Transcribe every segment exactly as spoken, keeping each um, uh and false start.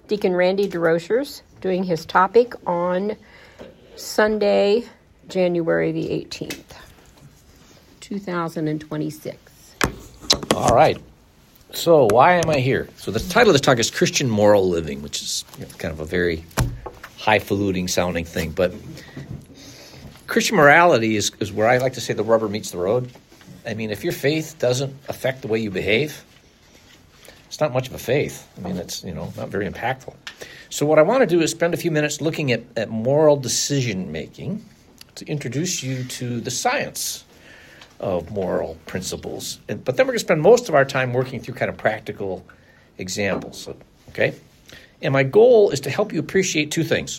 Deacon Randy DeRochers doing his topic on Sunday, January the eighteenth, two thousand twenty-six. All right. So why am I here? So the title of this talk is Christian Moral Living, which is you know, kind of a very highfalutin sounding thing. But Christian morality is, is where I like to say the rubber meets the road. I mean, if your faith doesn't affect the way you behave, it's not much of a faith. I mean, it's, you know, not very impactful. So what I want to do is spend a few minutes looking at, at moral decision-making to introduce you to the science of moral principles. And, but then we're going to spend most of our time working through kind of practical examples, okay? And my goal is to help you appreciate two things.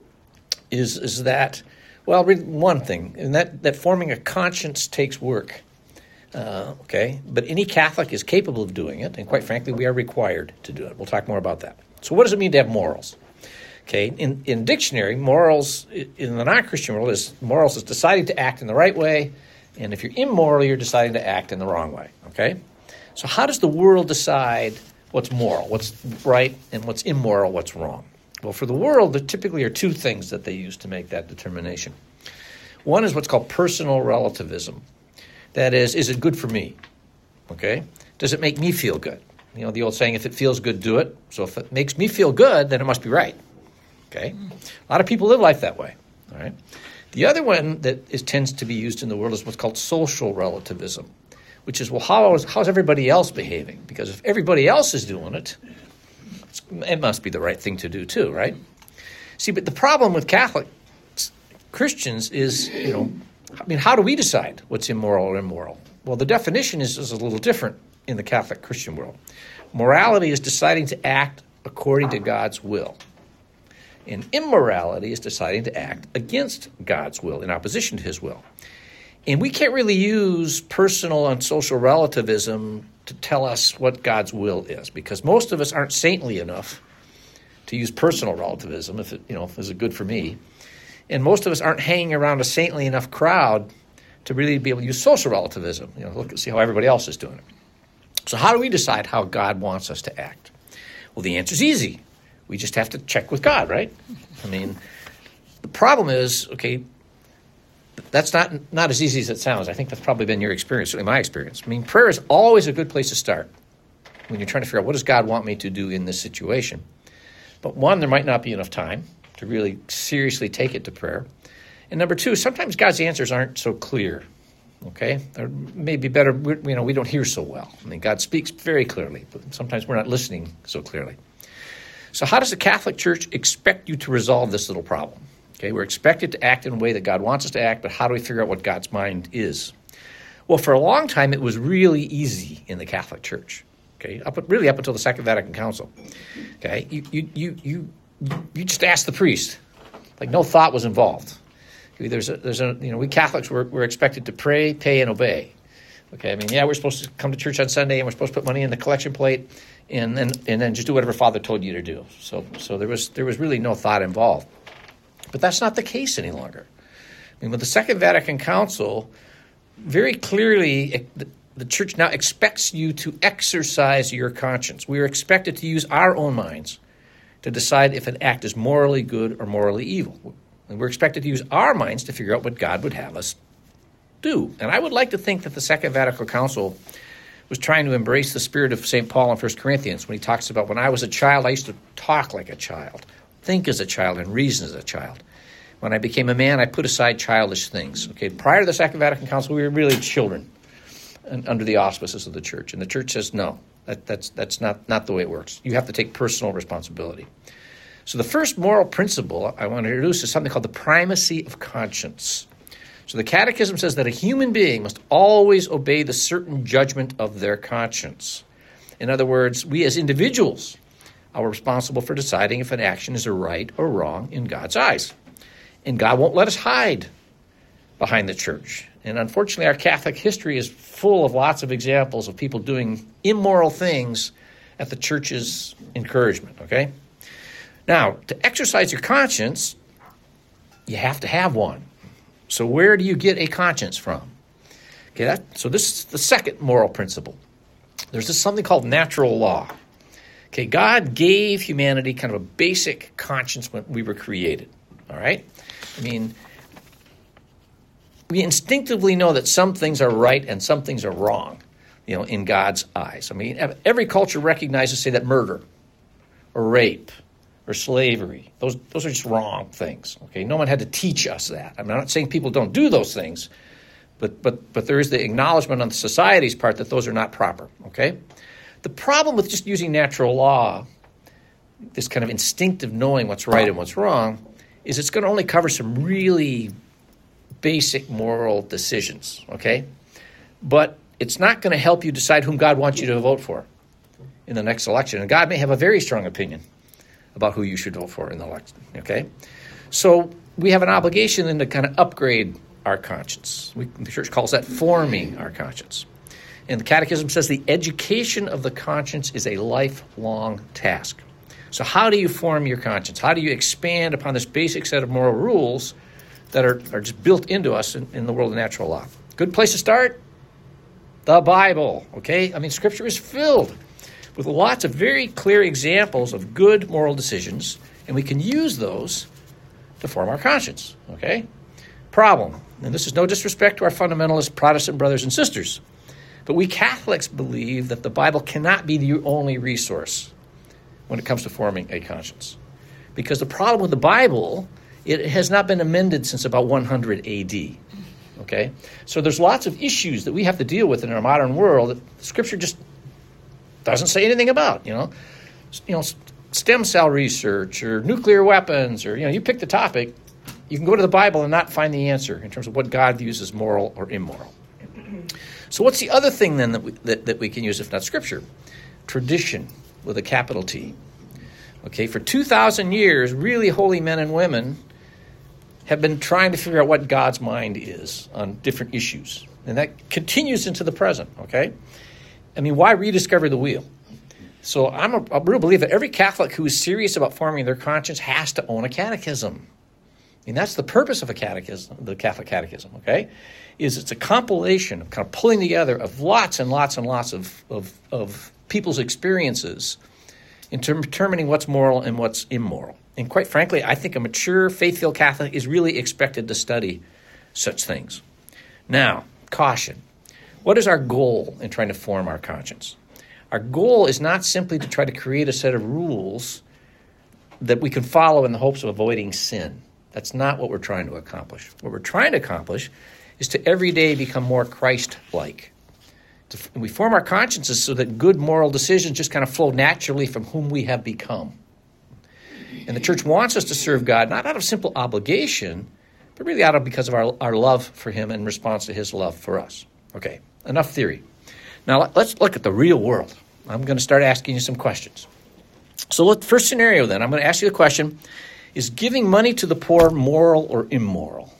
Is, is that, well, really one thing, and that, that forming a conscience takes work. Uh, okay, but any Catholic is capable of doing it, and quite frankly, we are required to do it. We'll talk more about that. So what does it mean to have morals? Okay, in, in dictionary, morals in the non-Christian world is morals is deciding to act in the right way, and if you're immoral, you're deciding to act in the wrong way, okay? So how does the world decide what's moral, what's right, and what's immoral, what's wrong? Well, for the world, there typically are two things that they use to make that determination. One is what's called personal relativism. That is, is it good for me? Okay? Does it make me feel good? You know, the old saying, if it feels good, do it. So if it makes me feel good, then it must be right. Okay? A lot of people live life that way. All right? The other one that is, tends to be used in the world is what's called social relativism, which is, well, how is, how's everybody else behaving? Because if everybody else is doing it, it's, it must be the right thing to do too, right? See, but the problem with Catholic Christians is, you know, I mean, how do we decide what's immoral or immoral? Well, the definition is, is a little different in the Catholic Christian world. Morality is deciding to act according to God's will. And immorality is deciding to act against God's will, in opposition to his will. And we can't really use personal and social relativism to tell us what God's will is, because most of us aren't saintly enough to use personal relativism, if it, you know, if is it good for me. And most of us aren't hanging around a saintly enough crowd to really be able to use social relativism. You know, look and see how everybody else is doing it. So how do we decide how God wants us to act? Well, the answer is easy. We just have to check with God, right? I mean, the problem is, okay, that's not not as easy as it sounds. I think that's probably been your experience, certainly my experience. I mean, prayer is always a good place to start when you're trying to figure out what does God want me to do in this situation. But one, there might not be enough time to really seriously take it to prayer. And number two, sometimes God's answers aren't so clear, okay? Or maybe better, you know, we don't hear so well. I mean, God speaks very clearly, but sometimes we're not listening so clearly. So how does the Catholic Church expect you to resolve this little problem? Okay, we're expected to act in a way that God wants us to act, but how do we figure out what God's mind is? Well, for a long time, it was really easy in the Catholic Church, okay? Up really up until the Second Vatican Council, okay? You, you, you, you, You just ask the priest, like no thought was involved. There's a, there's a, you know, we Catholics were, were expected to pray, pay, and obey. Okay, I mean, yeah, we're supposed to come to church on Sunday, and we're supposed to put money in the collection plate, and then and then just do whatever Father told you to do. So, so there was there was really no thought involved. But that's not the case any longer. I mean, with the Second Vatican Council, very clearly, the, the Church now expects you to exercise your conscience. We are expected to use our own minds to decide if an act is morally good or morally evil. And we're expected to use our minds to figure out what God would have us do. And I would like to think that the Second Vatican Council was trying to embrace the spirit of Saint Paul in First Corinthians when he talks about, when I was a child, I used to talk like a child, think as a child, and reason as a child. When I became a man, I put aside childish things. Okay, prior to the Second Vatican Council, we were really children under the auspices of the Church. And the Church says, no, that, that's that's not, not the way it works. You have to take personal responsibility. So the first moral principle I want to introduce is something called the primacy of conscience. So the Catechism says that a human being must always obey the certain judgment of their conscience. In other words, we as individuals are responsible for deciding if an action is a right or wrong in God's eyes. And God won't let us hide behind the Church. And unfortunately, our Catholic history is full of lots of examples of people doing immoral things at the Church's encouragement, okay? Now, to exercise your conscience, you have to have one. So where do you get a conscience from? Okay, that, so this is the second moral principle. There's this something called natural law. Okay, God gave humanity kind of a basic conscience when we were created, all right? I mean, we instinctively know that some things are right and some things are wrong, you know, in God's eyes. I mean, every culture recognizes, say, that murder or rape or slavery, those those are just wrong things, okay? No one had to teach us that. I mean, I'm not saying people don't do those things, but but but there is the acknowledgement on the society's part that those are not proper, okay? The problem with just using natural law, this kind of instinctive knowing what's right and what's wrong, is it's going to only cover some really basic moral decisions, okay? But it's not going to help you decide whom God wants you to vote for in the next election. And God may have a very strong opinion about who you should vote for in the election, okay? So we have an obligation then to kind of upgrade our conscience. We, the church calls that forming our conscience. And the Catechism says the education of the conscience is a lifelong task. So how do you form your conscience? How do you expand upon this basic set of moral rules that are, are just built into us in, in the world of natural law? Good place to start? The Bible, okay? I mean, Scripture is filled with lots of very clear examples of good moral decisions, and we can use those to form our conscience, okay? Problem, and this is no disrespect to our fundamentalist Protestant brothers and sisters, but we Catholics believe that the Bible cannot be the only resource when it comes to forming a conscience. Because the problem with the Bible, it has not been amended since about one hundred A D, okay? So there's lots of issues that we have to deal with in our modern world that Scripture just doesn't say anything about, you know? You know, stem cell research or nuclear weapons or, you know, you pick the topic, you can go to the Bible and not find the answer in terms of what God views as moral or immoral. So what's the other thing then that we, that, that we can use if not Scripture? Tradition with a capital T. Okay, for two thousand years, really holy men and women have been trying to figure out what God's mind is on different issues. And that continues into the present, okay? I mean, why rediscover the wheel? So I'm a, a real believer that every Catholic who is serious about forming their conscience has to own a catechism. I mean, that's the purpose of a catechism, the Catholic catechism, okay? Is it's a compilation of kind of pulling together of lots and lots and lots of, of, of people's experiences in term, determining what's moral and what's immoral. And quite frankly, I think a mature, faith-filled Catholic is really expected to study such things. Now, caution. What is our goal in trying to form our conscience? Our goal is not simply to try to create a set of rules that we can follow in the hopes of avoiding sin. That's not what we're trying to accomplish. What we're trying to accomplish is to every day become more Christ-like. We form our consciences so that good moral decisions just kind of flow naturally from whom we have become. And the church wants us to serve God, not out of simple obligation, but really out of because of our, our love for him in response to his love for us. Okay, enough theory. Now let's look at the real world. I'm going to start asking you some questions. So look, first scenario then, I'm going to ask you the question, is giving money to the poor moral or immoral?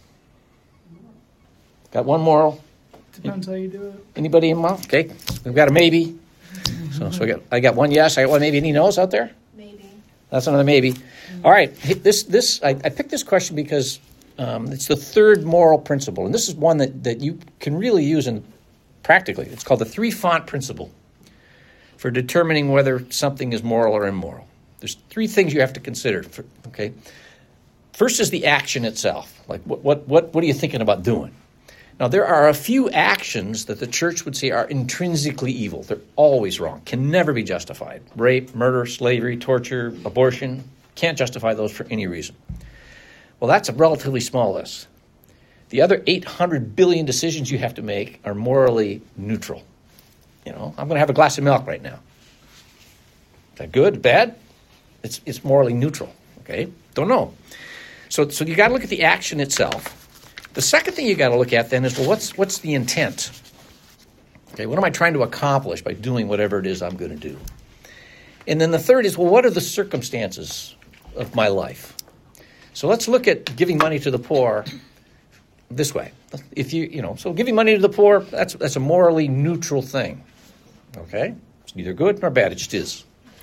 Got one moral? Depends how you do it. Anybody in mind? Okay, we've got a maybe. So, so I got I got one yes, I got one maybe. Any no's out there? Maybe. That's another maybe. All right, this this I, I picked this question because um, it's the third moral principle, and this is one that, that you can really use in practically. It's called the three-font principle for determining whether something is moral or immoral. There's three things you have to consider. For, okay, first is the action itself. Like what what what what are you thinking about doing? Now, there are a few actions that the church would say are intrinsically evil. They're always wrong, can never be justified. Rape, murder, slavery, torture, abortion, can't justify those for any reason. Well, that's a relatively small list. The other eight hundred billion decisions you have to make are morally neutral. You know, I'm going to have a glass of milk right now. Is that good, bad? It's it's morally neutral, okay? Don't know. So, so you got to look at the action itself. The second thing you got to look at then is, well, what's what's the intent? Okay, what am I trying to accomplish by doing whatever it is I'm going to do? And then the third is, well, what are the circumstances of my life? So let's look at giving money to the poor this way. If you, you know, so giving money to the poor, that's that's a morally neutral thing. Okay? It's neither good nor bad, it just is.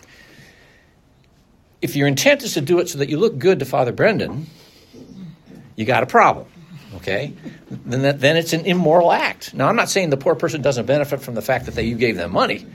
If your intent is to do it so that you look good to Father Brendan, you got a problem. Okay, then that, then it's an immoral act. Now, I'm not saying the poor person doesn't benefit from the fact that they, you gave them money.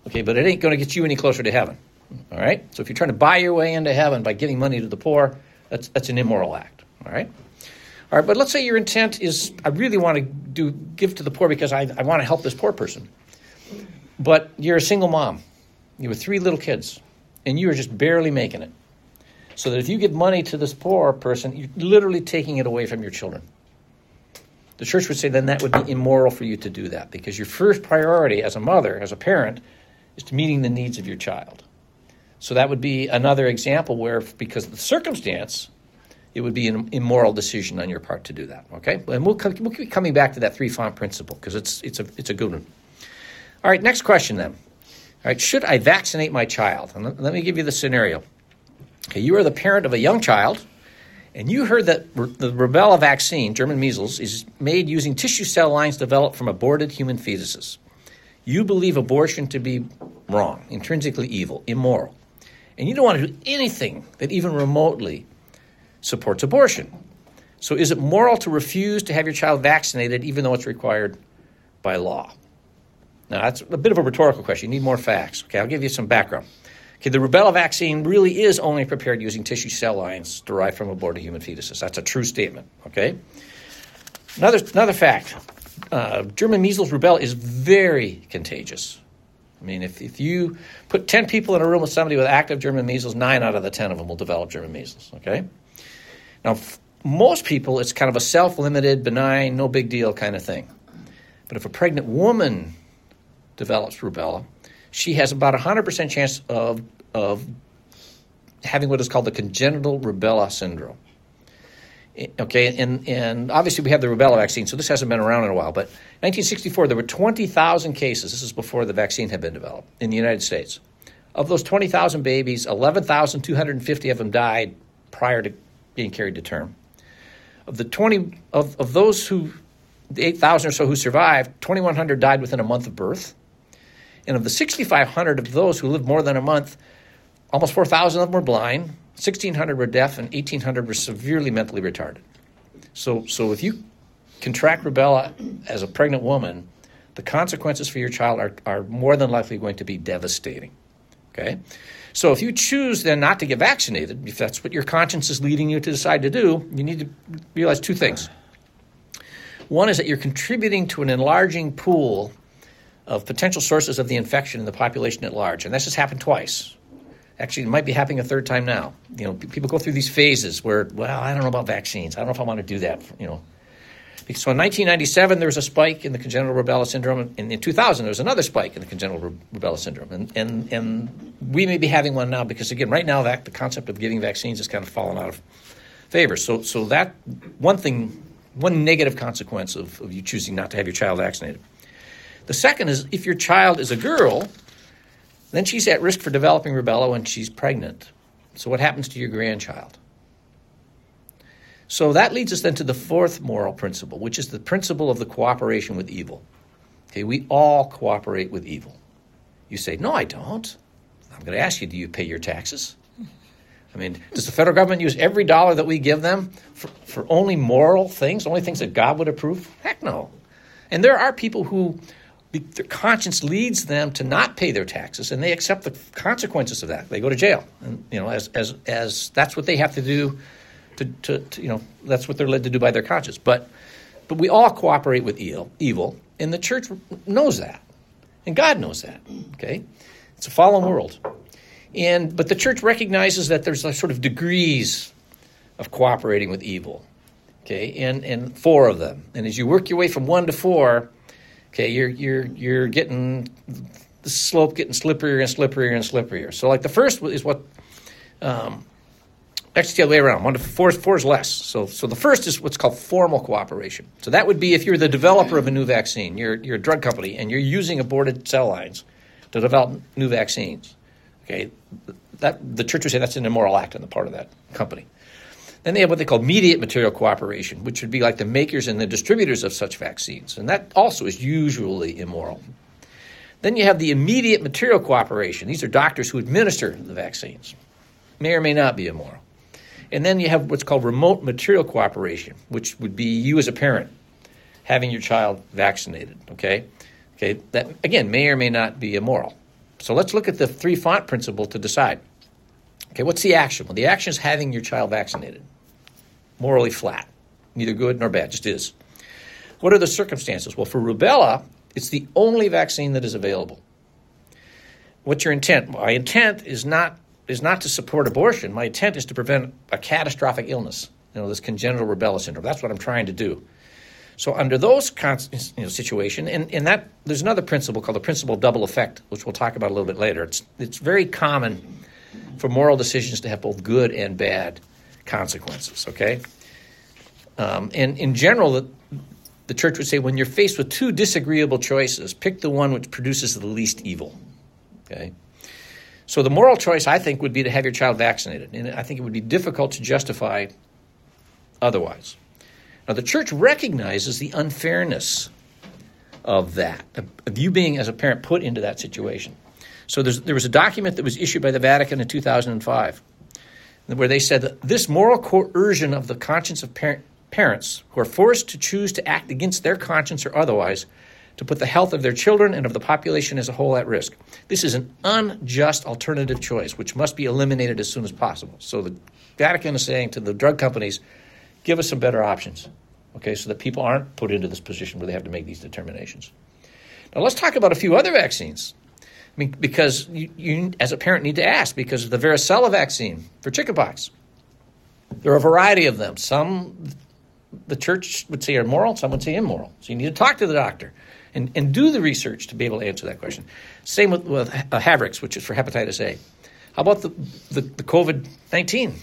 Okay, but it ain't going to get you any closer to heaven. All right? So if you're trying to buy your way into heaven by giving money to the poor, that's that's an immoral act. All right? All right, but let's say your intent is, I really want to do give to the poor because I, I want to help this poor person. But you're a single mom. You have three little kids, and you are just barely making it. So that if you give money to this poor person, you're literally taking it away from your children. The church would say then that would be immoral for you to do that because your first priority as a mother, as a parent, is to meeting the needs of your child. So that would be another example where, because of the circumstance, it would be an immoral decision on your part to do that. Okay, and we'll, we'll keep coming back to that three-font principle because it's it's a it's a good one. All right, next question then. All right, should I vaccinate my child? And let, let me give you the scenario. Okay, you are the parent of a young child, and you heard that r- the rubella vaccine, German measles, is made using tissue cell lines developed from aborted human fetuses. You believe abortion to be wrong, intrinsically evil, immoral, and you don't want to do anything that even remotely supports abortion. So is it moral to refuse to have your child vaccinated even though it's required by law? Now, that's a bit of a rhetorical question. You need more facts. Okay, I'll give you some background. Okay, the rubella vaccine really is only prepared using tissue cell lines derived from aborted human fetuses. That's a true statement, okay? Another, another fact, uh, German measles rubella is very contagious. I mean, if, if you put ten people in a room with somebody with active German measles, nine out of the ten of them will develop German measles, okay? Now, f- most people, it's kind of a self-limited, benign, no big deal kind of thing. But if a pregnant woman develops rubella, she has about a one hundred percent chance of, of having what is called the congenital rubella syndrome. Okay, and, and obviously we have the rubella vaccine, so this hasn't been around in a while. But in nineteen sixty-four, there were twenty thousand cases. This is before the vaccine had been developed in the United States. Of those twenty thousand babies, eleven thousand two hundred fifty of them died prior to being carried to term. Of the twenty of, of those who, the eight thousand or so who survived, twenty-one hundred died within a month of birth. And of the sixty-five hundred of those who lived more than a month, almost four thousand of them were blind, sixteen hundred were deaf, and eighteen hundred were severely mentally retarded. So, so if you contract rubella as a pregnant woman, the consequences for your child are, are more than likely going to be devastating. Okay? So if you choose then not to get vaccinated, if that's what your conscience is leading you to decide to do, you need to realize two things. One is that you're contributing to an enlarging pool of potential sources of the infection in the population at large. And this has happened twice. Actually, it might be happening a third time now. You know, people go through these phases where, well, I don't know about vaccines. I don't know if I want to do that, you know. So in nineteen ninety-seven, there was a spike in the congenital rubella syndrome. And in two thousand, there was another spike in the congenital rubella syndrome. And and and we may be having one now because, again, right now that the concept of giving vaccines has kind of fallen out of favor. So so that one thing, one negative consequence of, of you choosing not to have your child vaccinated. The second is if your child is a girl, then she's at risk for developing rubella when she's pregnant. So what happens to your grandchild? So that leads us then to the fourth moral principle, which is the principle of the cooperation with evil. Okay, we all cooperate with evil. You say, no, I don't. I'm going to ask you, do you pay your taxes? I mean, does the federal government use every dollar that we give them for, for only moral things, only things that God would approve? Heck no. And there are people who their conscience leads them to not pay their taxes, and they accept the consequences of that. They go to jail, and you know, as as as that's what they have to do. To, to, to you know, that's what they're led to do by their conscience. But but we all cooperate with evil, evil, and the church knows that, and God knows that. Okay, it's a fallen world, and but the church recognizes that there's a sort of degrees of cooperating with evil. Okay, and and four of them, and as you work your way from one to four. Okay, you're you're you're getting the slope getting slipperier and slipperier and slipperier. So, like the first is what, um, actually the other way around. One to four, four is less. So, so the first is what's called formal cooperation. So that would be if you're the developer of a new vaccine, you're you're a drug company, and you're using aborted cell lines to develop new vaccines. Okay, that the church would say that's an immoral act on the part of that company. Then they have what they call mediate material cooperation, which would be like the makers and the distributors of such vaccines. And that also is usually immoral. Then you have the immediate material cooperation. These are doctors who administer the vaccines. May or may not be immoral. And then you have what's called remote material cooperation, which would be you as a parent having your child vaccinated, okay? Okay, that, again, may or may not be immoral. So let's look at the three-font principle to decide. Okay, what's the action? Well, the action is having your child vaccinated. Morally flat. Neither good nor bad, just is. What are the circumstances? Well, for rubella, it's the only vaccine that is available. What's your intent? My intent is not is not to support abortion. My intent is to prevent a catastrophic illness, you know, this congenital rubella syndrome. That's what I'm trying to do. So under those you know, situation, and, and that there's another principle called the principle of double effect, which we'll talk about a little bit later. It's it's very common for moral decisions to have both good and bad consequences, okay? Um, and in general, the, the church would say when you're faced with two disagreeable choices, pick the one which produces the least evil, okay? So the moral choice, I think, would be to have your child vaccinated. And I think it would be difficult to justify otherwise. Now, the church recognizes the unfairness of that, of, of you being, as a parent, put into that situation. So there's, there was a document that was issued by the Vatican in two thousand five where they said that this moral coercion of the conscience of par- parents who are forced to choose to act against their conscience or otherwise to put the health of their children and of the population as a whole at risk. This is an unjust alternative choice which must be eliminated as soon as possible. So the Vatican is saying to the drug companies, give us some better options, okay, so that people aren't put into this position where they have to make these determinations. Now let's talk about a few other vaccines. I mean, because you, you, as a parent, need to ask, because of the varicella vaccine for chickenpox. There are a variety of them. Some the church would say are moral, some would say immoral. So you need to talk to the doctor and, and do the research to be able to answer that question. Same with, with uh, Havrix, which is for hepatitis A. How about the, the, the covid nineteen?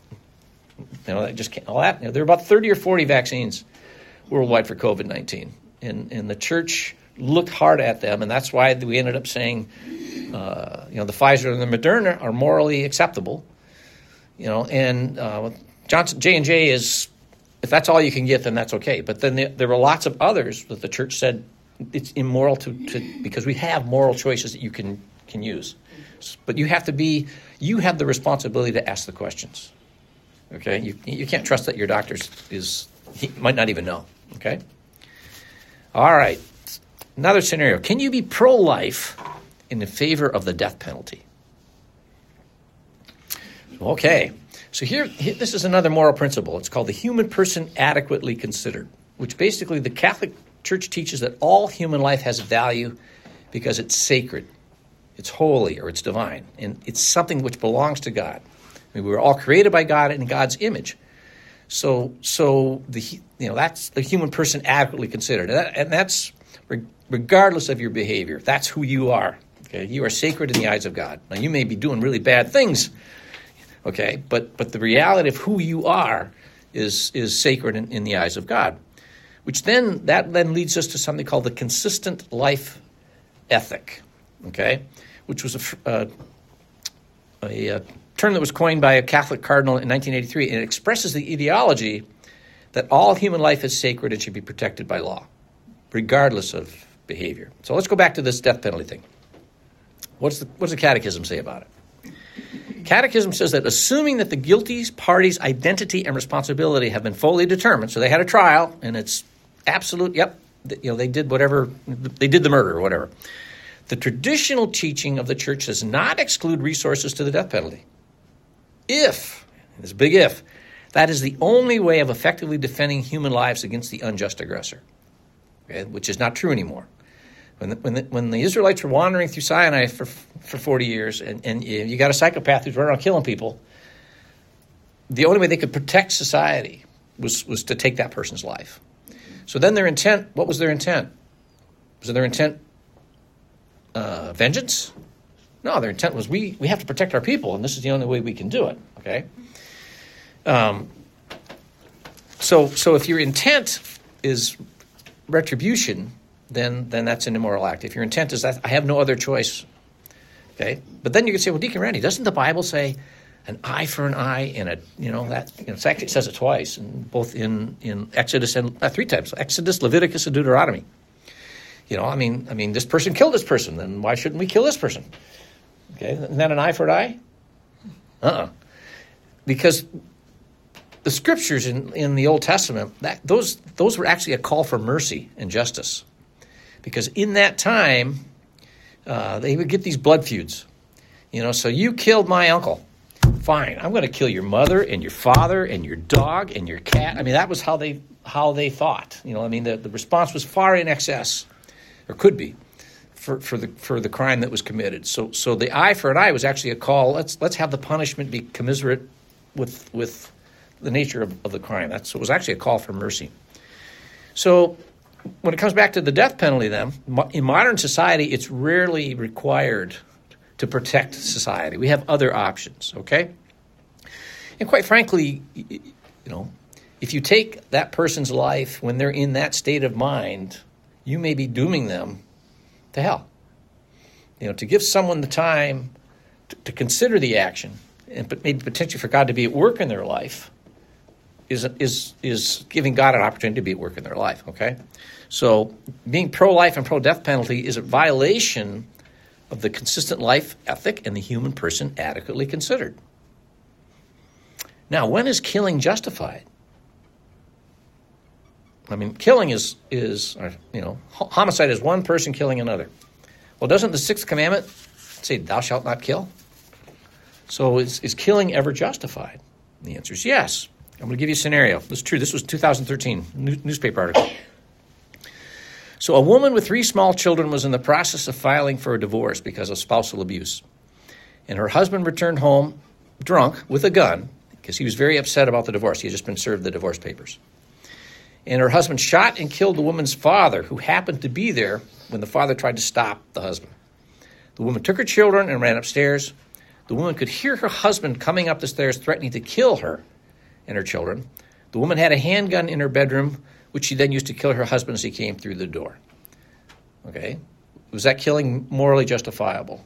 You know, that just can't, all that. You know, there are about thirty or forty vaccines worldwide for covid nineteen. And, and the church looked hard at them, and that's why we ended up saying, uh, you know, the Pfizer and the Moderna are morally acceptable. You know, and uh, Johnson J and J is, if that's all you can get, then that's okay. But then there, there were lots of others that the church said it's immoral to, to because we have moral choices that you can can use. But you have to be, you have the responsibility to ask the questions. Okay, you you can't trust that your doctor is, he might not even know. Okay, all right. Another scenario: can you be pro-life in favor of the death penalty? Okay, so here, here this is another moral principle. It's called the human person adequately considered, which basically the Catholic Church teaches that all human life has value because it's sacred, it's holy, or it's divine, and it's something which belongs to God. I mean, we were all created by God in God's image. So, so the you know that's the human person adequately considered, and, that, and that's regardless of your behavior. That's who you are. Okay, you are sacred in the eyes of God. Now, you may be doing really bad things, okay, but but the reality of who you are is is sacred in, in the eyes of God. Which then that then leads us to something called the consistent life ethic, okay, which was a uh, a, a term that was coined by a Catholic cardinal in nineteen eighty-three, and it expresses the ideology that all human life is sacred and should be protected by law, regardless of behavior. So let's go back to this death penalty thing. What's the, what does the Catechism say about it? Catechism says that assuming that the guilty party's identity and responsibility have been fully determined, so they had a trial, and it's absolute, yep, you know, they did whatever, they did the murder or whatever. The traditional teaching of the church does not exclude resources to the death penalty. If, there's a big if, that is the only way of effectively defending human lives against the unjust aggressor, okay, which is not true anymore. When the, when, the, when the Israelites were wandering through Sinai for for forty years, and, and you got a psychopath who's running around killing people, the only way they could protect society was, was to take that person's life. So then their intent, what was their intent? Was their intent uh, vengeance? No, their intent was we, we have to protect our people, and this is the only way we can do it, okay? Um. So so if your intent is retribution, then then that's an immoral act. If your intent is that I have no other choice, okay? But then you can say, well, Deacon Randy, doesn't the Bible say an eye for an eye and a, you know, that, you know, it actually says it twice, and both in, in Exodus and uh, three times, Exodus, Leviticus, and Deuteronomy. You know, I mean, I mean, this person killed this person, then why shouldn't we kill this person? Okay, isn't that an eye for an eye? Uh-uh. Because the scriptures in, in the Old Testament, that those those were actually a call for mercy and justice. Because in that time, uh, they would get these blood feuds. You know, so you killed my uncle. Fine, I'm going to kill your mother and your father and your dog and your cat. I mean, that was how they how they thought. You know, I mean, the, the response was far in excess, or could be, for, for the for the crime that was committed. So so the eye for an eye was actually a call. Let's let's have the punishment be commiserate with with the nature of, of the crime. That's it was actually a call for mercy. So when it comes back to the death penalty, then in modern society, it's rarely required to protect society. We have other options, okay? And quite frankly, you know, if you take that person's life when they're in that state of mind, you may be dooming them to hell. You know, to give someone the time to, to consider the action and but maybe potentially for God to be at work in their life is is is giving God an opportunity to be at work in their life, okay? So being pro-life and pro-death penalty is a violation of the consistent life ethic and the human person adequately considered. Now, when is killing justified? I mean, killing is, is you know, homicide is one person killing another. Well, doesn't the sixth commandment say, thou shalt not kill? So is, is killing ever justified? The answer is yes. I'm going to give you a scenario. This is true. This was two thousand thirteen newspaper article. So a woman with three small children was in the process of filing for a divorce because of spousal abuse. And her husband returned home drunk with a gun because he was very upset about the divorce. He had just been served the divorce papers. And her husband shot and killed the woman's father, who happened to be there when the father tried to stop the husband. The woman took her children and ran upstairs. The woman could hear her husband coming up the stairs threatening to kill her and her children. The woman had a handgun in her bedroom, which she then used to kill her husband as he came through the door. Okay? Was that killing morally justifiable?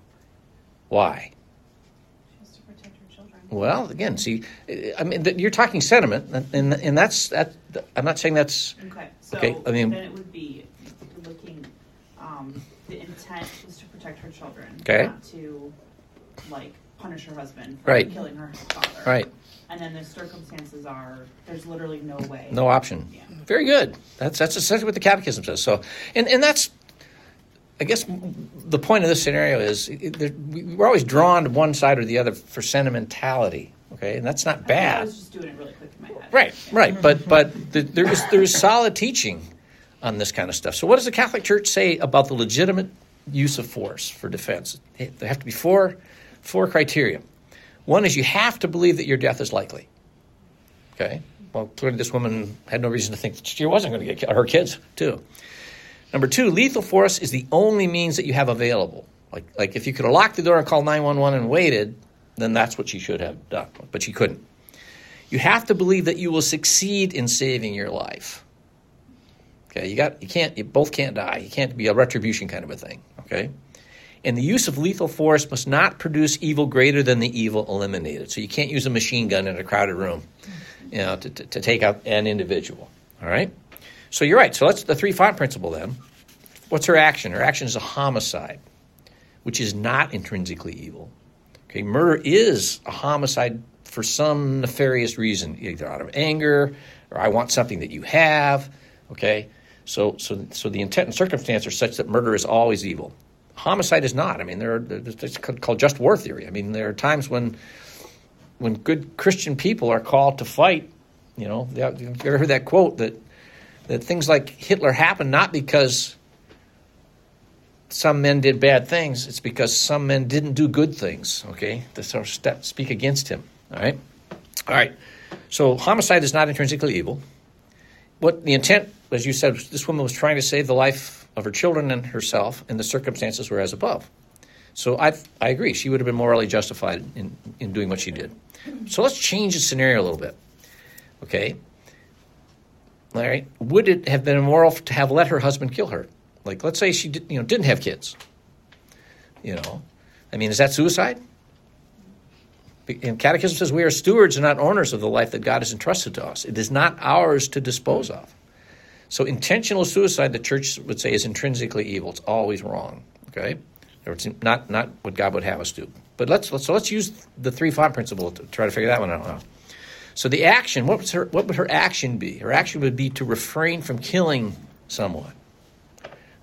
Why? Just to protect her children. Well, again, see, I mean, you're talking sentiment, and and that's that. I'm not saying that's okay. So okay. I mean, then it would be looking. Um, the intent was to protect her children, okay, not to like punish her husband for right. killing her father, right. And then the circumstances are there's literally no way, no option. Yeah. Very good. That's that's essentially what the Catechism says. So, and and that's, I guess, the point of this scenario is it, we're always drawn to one side or the other for sentimentality. Okay, and that's not bad. I was just doing it really quick in my head. Right, right. But but the, there is there is solid teaching on this kind of stuff. So, what does the Catholic Church say about the legitimate use of force for defense? There have to be four four criteria. One is you have to believe that your death is likely. Okay? Well, clearly this woman had no reason to think that she wasn't going to get killed. Her kids, too. Number two, lethal force is the only means that you have available. Like, like if you could have locked the door and called nine one one and waited, then that's what she should have done. But she couldn't. You have to believe that you will succeed in saving your life. Okay? You got, you can't, you both can't die. You can't be a retribution kind of a thing. Okay? And the use of lethal force must not produce evil greater than the evil eliminated. So you can't use a machine gun in a crowded room, you know, to, to, to take out an individual. All right? So you're right. So that's the three-font principle then. What's her action? Her action is a homicide, which is not intrinsically evil. Okay? Murder is a homicide for some nefarious reason, either out of anger or I want something that you have. Okay? So, so, so the intent and circumstance are such that murder is always evil. Homicide is not. I mean, there are, it's called just war theory. I mean, there are times when when good Christian people are called to fight. You know, you ever heard that quote that that things like Hitler happened not because some men did bad things, it's because some men didn't do good things, okay, to sort of step, speak against him, all right? All right, so homicide is not intrinsically evil. What the intent, as you said, this woman was trying to save the life of her children and herself, and the circumstances were as above. So I I agree. She would have been morally justified in, in doing what she did. So let's change the scenario a little bit. Okay? All right. Would it have been immoral to have let her husband kill her? Like, let's say she did, you know, didn't have kids. You know? I mean, is that suicide? And Catechism says we are stewards and not owners of the life that God has entrusted to us. It is not ours to dispose of. So intentional suicide, the church would say, is intrinsically evil. It's always wrong. Okay, or it's not not what God would have us do. But let's, let's so let's use the three-font principle to try to figure that one out now. So the action, what was her what would her action be? Her action would be to refrain from killing someone.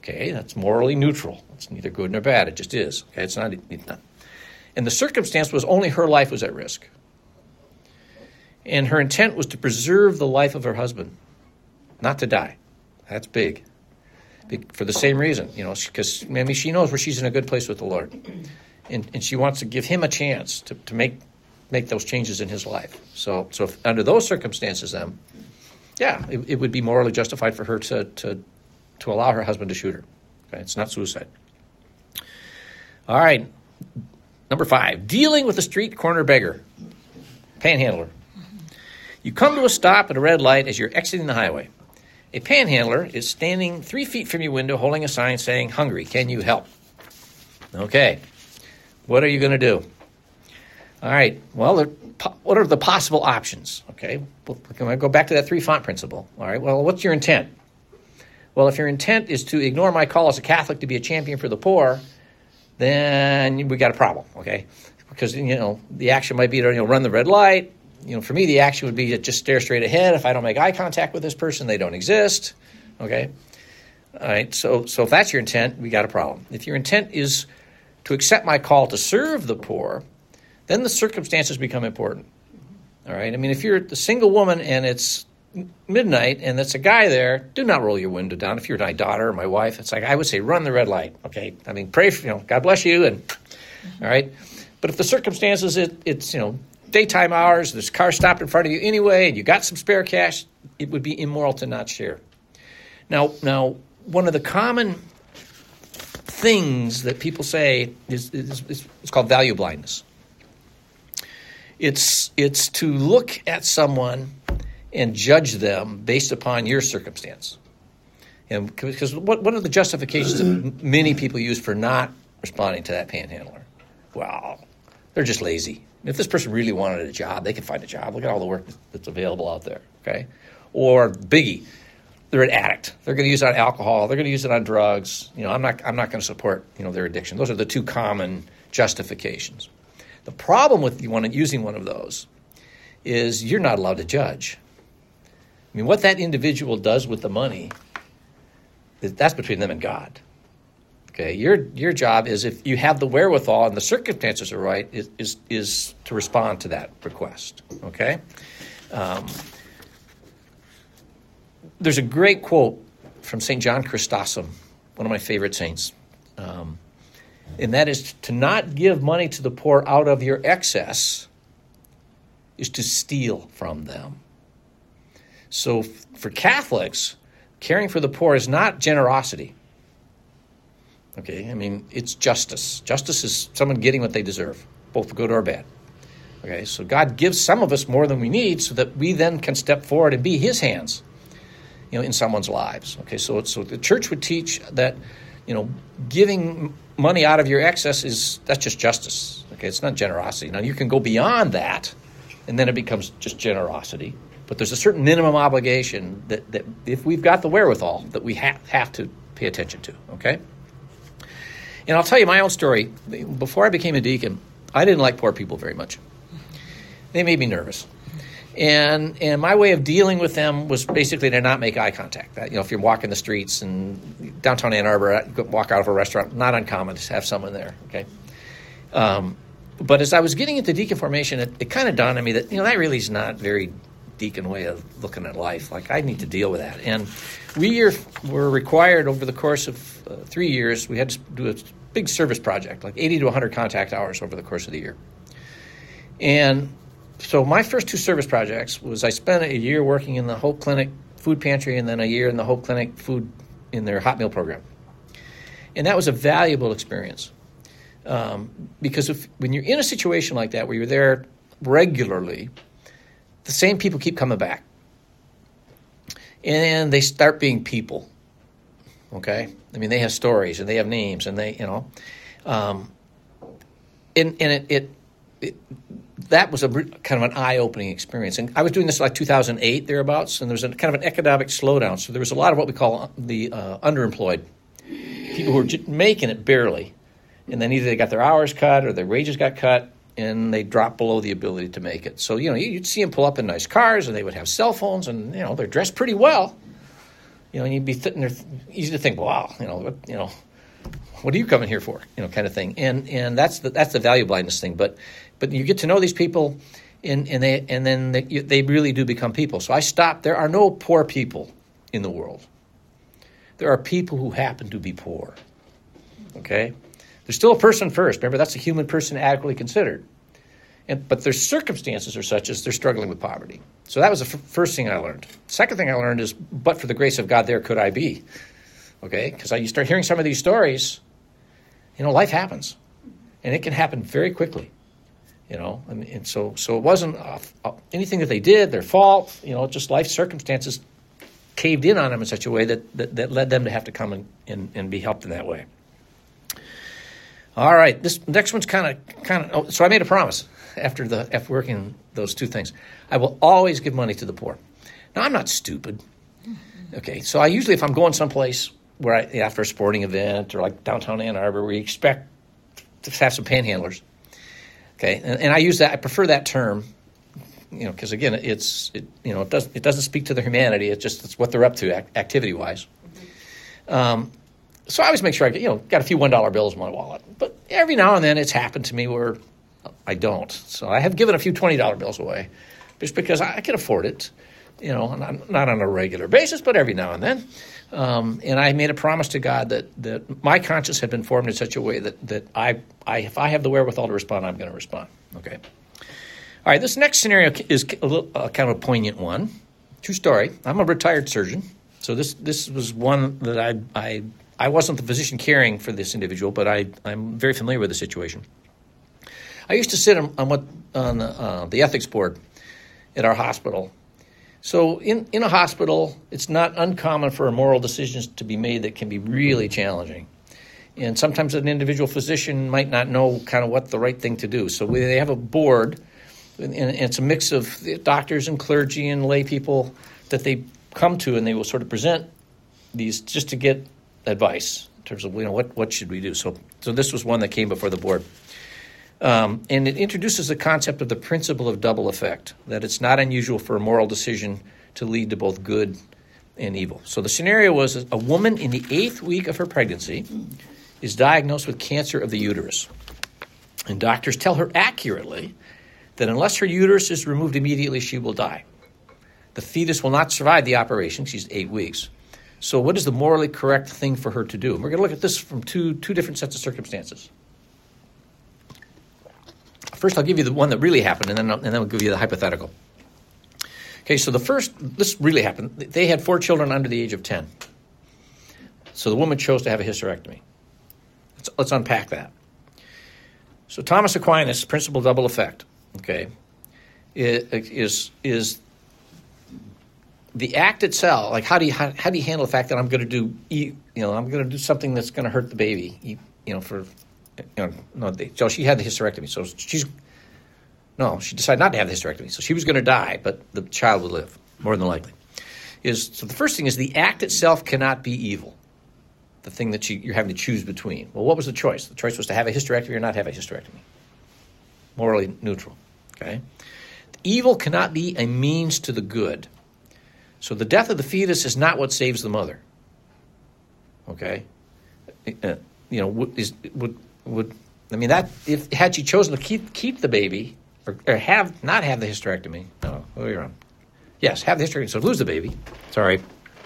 Okay, that's morally neutral. It's neither good nor bad. It just is. Okay, it's not. It's not. And the circumstance was only her life was at risk. And her intent was to preserve the life of her husband, not to die. That's big. big for the same reason, you know, because I mean, she knows where she's in a good place with the Lord. And, and she wants to give him a chance to, to make make those changes in his life. So so if, under those circumstances, then, yeah, it, it would be morally justified for her to, to, to allow her husband to shoot her. Okay, it's not suicide. All right. Number five, dealing with a street corner beggar, panhandler. You come to a stop at a red light as you're exiting the highway. A panhandler is standing three feet from your window holding a sign saying, "Hungry, can you help?" Okay, what are you going to do? All right, well, there, what are the possible options? Okay, well, can I go back to that three-font principle? All right, well, what's your intent? Well, if your intent is to ignore my call as a Catholic to be a champion for the poor, then we got a problem, okay? Because, you know, the action might be to, you know, run the red light. You know, for me, the action would be to just stare straight ahead. If I don't make eye contact with this person, they don't exist, okay? All right, so so if that's your intent, we got a problem. If your intent is to accept my call to serve the poor, then the circumstances become important, all right? I mean, if you're the single woman and it's midnight and there's a guy there, do not roll your window down. If you're my daughter or my wife, it's like I would say run the red light, okay? I mean, pray for, you know, God bless you, and mm-hmm. all right? But if the circumstances, it, it's, you know, daytime hours, there's a car stopped in front of you anyway, and you got some spare cash, it would be immoral to not share. Now, now one of the common things that people say is, is, is it's called value blindness. It's it's to look at someone and judge them based upon your circumstance. And because what, what are the justifications that many people use for not responding to that panhandler? Well, they're just lazy. If this person really wanted a job, they can find a job. Look at all the work that's available out there, okay? Or biggie, they're an addict. They're going to use it on alcohol. They're going to use it on drugs. You know, I'm not I'm not going to support, you know, their addiction. Those are the two common justifications. The problem with you one, using one of those is you're not allowed to judge. I mean, what that individual does with the money, that's between them and God. Okay, your your job is, if you have the wherewithal and the circumstances are right, is is, is to respond to that request. Okay, um, there's a great quote from Saint John Chrysostom, one of my favorite saints, um, and that is, to not give money to the poor out of your excess is to steal from them. So for Catholics, caring for the poor is not generosity. Okay, I mean, it's justice. Justice is someone getting what they deserve, both good or bad. Okay, so God gives some of us more than we need so that we then can step forward and be his hands, you know, in someone's lives. Okay, so so the church would teach that, you know, giving money out of your excess is, that's just justice. Okay, it's not generosity. Now, you can go beyond that, and then it becomes just generosity. But there's a certain minimum obligation that, that if we've got the wherewithal, that we ha- have to pay attention to, okay? And I'll tell you my own story. Before I became a deacon, I didn't like poor people very much. They made me nervous. And and my way of dealing with them was basically to not make eye contact. That, you know, if you're walking the streets in downtown Ann Arbor, you walk out of a restaurant, not uncommon to have someone there, okay? Um, but as I was getting into deacon formation, it, it kind of dawned on me that, you know, that really is not very deacon way of looking at life. Like, I need to deal with that. And we are, were required over the course of uh, three years, we had to do a big service project, like eighty to one hundred contact hours over the course of the year. And so my first two service projects was I spent a year working in the Hope Clinic food pantry and then a year in the Hope Clinic food in their hot meal program. And that was a valuable experience. Um, because if, when you're in a situation like that where you're there regularly, the same people keep coming back. And they start being people, okay? I mean, they have stories and they have names and they, you know. Um, and and it, it, it that was a kind of an eye-opening experience. And I was doing this like two thousand eight, thereabouts, and there was a kind of an economic slowdown. So there was a lot of what we call the uh, underemployed, people who were just making it barely. And then either they got their hours cut or their wages got cut, and they dropped below the ability to make it. So, you know, you'd see them pull up in nice cars, and they would have cell phones, and, you know, they're dressed pretty well. You know, and you'd be sitting there, easy to think, wow, you know, what, you know, what are you coming here for? You know, kind of thing. And and that's the that's the value blindness thing. But but you get to know these people, and and they and then they, they really do become people. So I stopped. There are no poor people in the world. There are people who happen to be poor. Okay, there's still a person first. Remember, that's a human person adequately considered. And, but their circumstances are such as they're struggling with poverty. So that was the f- first thing I learned. Second thing I learned is, but for the grace of God, there could I be. Okay? Because you start hearing some of these stories, you know, life happens. And it can happen very quickly. You know, and, and so so it wasn't uh, uh, anything that they did, their fault. You know, just life circumstances caved in on them in such a way that, that, that led them to have to come and, and, and be helped in that way. All right, this next one's kind of, kind of. Oh, so I made a promise after the after working those two things. I will always give money to the poor. Now, I'm not stupid. Okay, so I usually, if I'm going someplace where I, after a sporting event or like downtown Ann Arbor, where you expect to have some panhandlers. Okay, and, and I use that. I prefer that term, you know, because again, it's it, you know, it doesn't it doesn't speak to their humanity. It's just it's what they're up to activity wise. Um. So I always make sure I get, you know, got a few one dollar bills in my wallet. But every now and then it's happened to me where I don't. So I have given a few twenty dollar bills away just because I can afford it, you know, not, not on a regular basis, but every now and then. Um, and I made a promise to God that, that my conscience had been formed in such a way that, that I, I, if I have the wherewithal to respond, I'm going to respond. Okay. All right, this next scenario is a little, uh, kind of a poignant one. True story. I'm a retired surgeon. So this this was one that I I... I wasn't the physician caring for this individual, but I, I'm very familiar with the situation. I used to sit on, on what on the, uh, the ethics board at our hospital. So in, in a hospital, it's not uncommon for moral decisions to be made that can be really challenging. And sometimes an individual physician might not know kind of what the right thing to do. So we, they have a board, and, and it's a mix of doctors and clergy and lay people that they come to, and they will sort of present these just to get advice in terms of, you know, what, what should we do? So so this was one that came before the board. Um, and it introduces the concept of the principle of double effect, that it's not unusual for a moral decision to lead to both good and evil. So the scenario was a woman in the eighth week of her pregnancy is diagnosed with cancer of the uterus. And doctors tell her accurately that unless her uterus is removed immediately, she will die. The fetus will not survive the operation. She's eight weeks. So what is the morally correct thing for her to do? And we're going to look at this from two two different sets of circumstances. First, I'll give you the one that really happened, and then I'll, and then I'll give you the hypothetical. Okay, so the first, this really happened. They had four children under the age of ten. So the woman chose to have a hysterectomy. Let's, let's unpack that. So Thomas Aquinas' principle of double effect, okay, is is the act itself. Like, how do you how, how do you handle the fact that I'm going to do you know I'm going to do something that's going to hurt the baby, you, you know, for you know no. They, so she had the hysterectomy. So she's no, she decided not to have the hysterectomy. So she was going to die, but the child would live more than likely. Is so the first thing is the act itself cannot be evil. The thing that you, you're having to choose between. Well, what was the choice? The choice was to have a hysterectomy or not have a hysterectomy. Morally neutral. Okay. Evil cannot be a means to the good. So the death of the fetus is not what saves the mother. Okay. Uh, you know, would, is, would would I mean that if had she chosen to keep keep the baby or, or have not have the hysterectomy? No, oh, you're wrong. Yes, have the hysterectomy. So lose the baby. Sorry.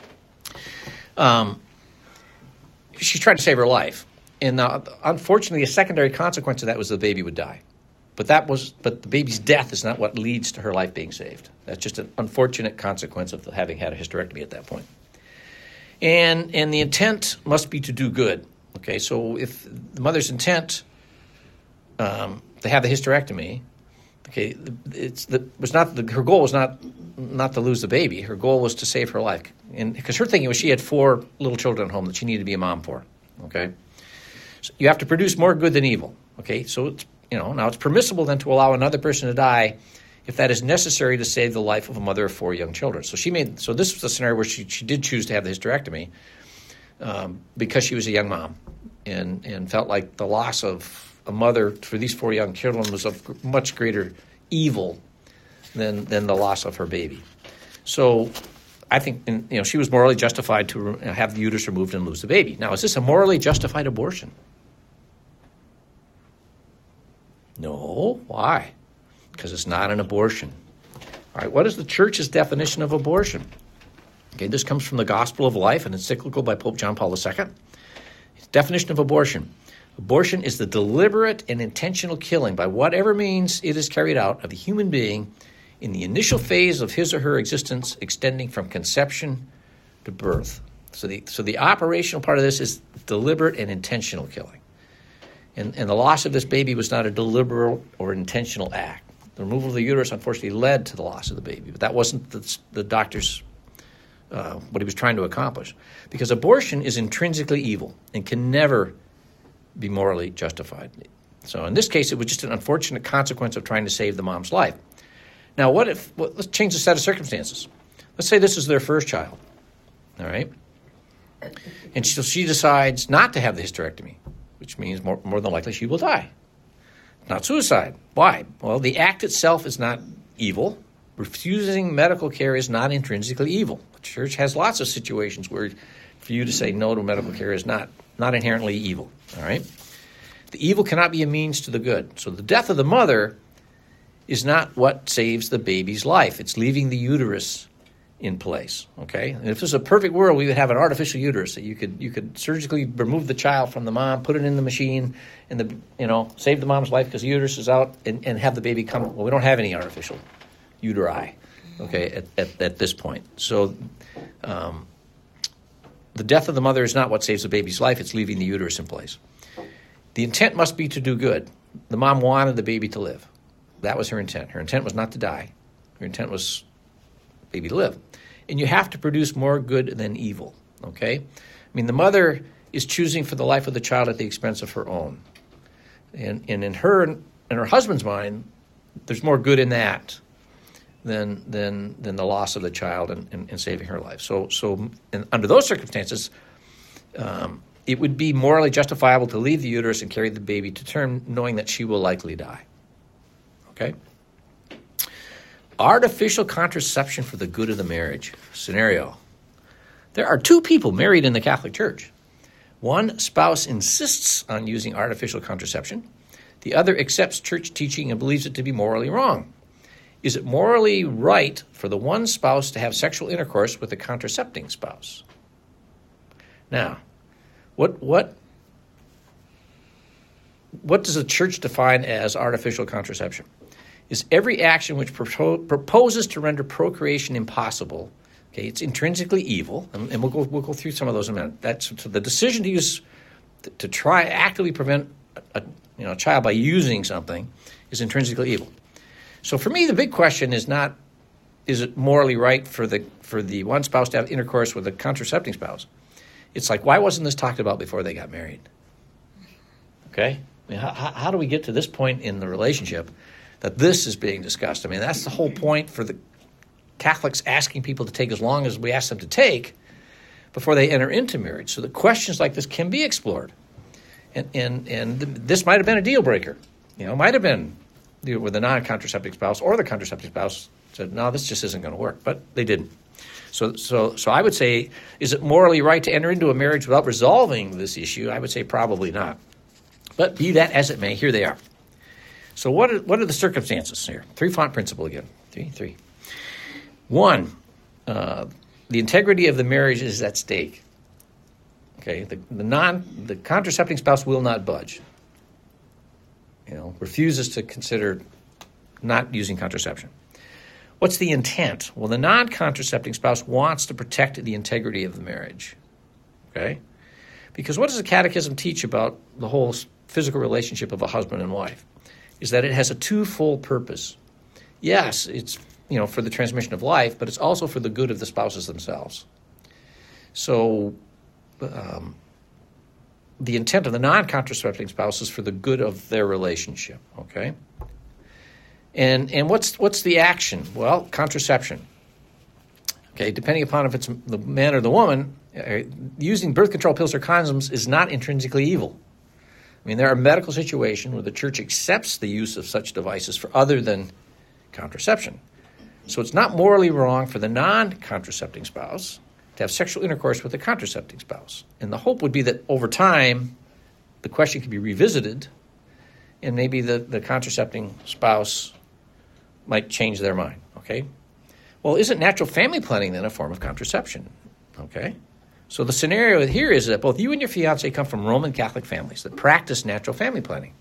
Um. She tried to save her life, and uh, unfortunately, a secondary consequence of that was the baby would die. But that was, but the baby's death is not what leads to her life being saved. That's just an unfortunate consequence of having had a hysterectomy at that point. And and the intent must be to do good. Okay, so if the mother's intent um, to have the hysterectomy, okay, it's the was not the, her goal was not not to lose the baby. Her goal was to save her life. And because her thinking was she had four little children at home that she needed to be a mom for. Okay, so you have to produce more good than evil. Okay, so it's, you know, now it's permissible then to allow another person to die if that is necessary to save the life of a mother of four young children. So she made. So this was the scenario where she she did choose to have the hysterectomy um, because she was a young mom and and felt like the loss of a mother for these four young children was of much greater evil than than the loss of her baby. So I think, you know, she was morally justified to have the uterus removed and lose the baby. Now, is this a morally justified abortion? No. Why? Because it's not an abortion. All right, what is the church's definition of abortion? Okay, this comes from the Gospel of Life, an encyclical by Pope John Paul the Second. Definition of abortion. Abortion is the deliberate and intentional killing by whatever means it is carried out of a human being in the initial phase of his or her existence, extending from conception to birth. So the so the operational part of this is deliberate and intentional killing. And, and the loss of this baby was not a deliberate or intentional act. The removal of the uterus, unfortunately, led to the loss of the baby, but that wasn't the, the doctor's, uh, what he was trying to accomplish. Because abortion is intrinsically evil and can never be morally justified. So in this case, it was just an unfortunate consequence of trying to save the mom's life. Now, what if, well, let's change the set of circumstances. Let's say this is their first child, all right? And so she decides not to have the hysterectomy, which means more, more than likely she will die. Not suicide. Why? Well, the act itself is not evil. Refusing medical care is not intrinsically evil. The church has lots of situations where for you to say no to medical care is not, not inherently evil, all right? The evil cannot be a means to the good. So the death of the mother is not what saves the baby's life. It's leaving the uterus in place, okay? And if this was a perfect world, we would have an artificial uterus that you could you could surgically remove the child from the mom, put it in the machine, and the you know save the mom's life because the uterus is out, and, and have the baby come. Well, we don't have any artificial uteri, okay, at, at, at this point. So um, the death of the mother is not what saves the baby's life. It's leaving the uterus in place. The intent must be to do good. The mom wanted the baby to live. That was her intent. Her intent was not to die. Her intent was baby to live. And you have to produce more good than evil, okay? I mean, the mother is choosing for the life of the child at the expense of her own. And, and in her in her husband's mind, there's more good in that than than than the loss of the child and, and, and saving her life. So, so and under those circumstances, um, it would be morally justifiable to leave the uterus and carry the baby to term, knowing that she will likely die. Okay? Artificial contraception for the good of the marriage. Scenario. There are two people married in the Catholic Church. One spouse insists on using artificial contraception. The other accepts church teaching and believes it to be morally wrong. Is it morally right for the one spouse to have sexual intercourse with a contracepting spouse? Now, what what what does the church define as artificial contraception? Is every action which propo- proposes to render procreation impossible. Okay, it's intrinsically evil, and, and we'll go we'll go through some of those in a minute. That's so the decision to use to, to try actively prevent a you know a child by using something is intrinsically evil. So for me, the big question is not is it morally right for the for the one spouse to have intercourse with a contracepting spouse. It's like, why wasn't this talked about before they got married? Okay, I mean, how, how do we get to this point in the relationship that this is being discussed? I mean, that's the whole point for the Catholics asking people to take as long as we ask them to take before they enter into marriage. So the questions like this can be explored. And and, and this might have been a deal breaker. You know, it might have been with the non-contraceptive spouse or the contraceptive spouse said, no, this just isn't going to work. But they didn't. So so so I would say, is it morally right to enter into a marriage without resolving this issue? I would say probably not. But be that as it may, here they are. So what are, what are the circumstances here? Three-font principle again. Three, three. One, uh, the integrity of the marriage is at stake. Okay, the, the non the contracepting spouse will not budge. You know, refuses to consider not using contraception. What's the intent? Well, the non-contracepting spouse wants to protect the integrity of the marriage. Okay, because what does the Catechism teach about the whole physical relationship of a husband and wife? Is that it has a twofold purpose. Yes, it's you know for the transmission of life, but it's also for the good of the spouses themselves. So, um, the intent of the non-contracepting spouse is for the good of their relationship. Okay, and and what's what's the action? Well, contraception. Okay, depending upon if it's the man or the woman, uh, using birth control pills or condoms is not intrinsically evil. I mean, there are medical situations where the church accepts the use of such devices for other than contraception. So it's not morally wrong for the non-contracepting spouse to have sexual intercourse with the contracepting spouse. And the hope would be that over time, the question could be revisited, and maybe the, the contracepting spouse might change their mind, okay? Well, isn't natural family planning then a form of contraception? Okay? So the scenario here is that both you and your fiancé come from Roman Catholic families that practice natural family planning.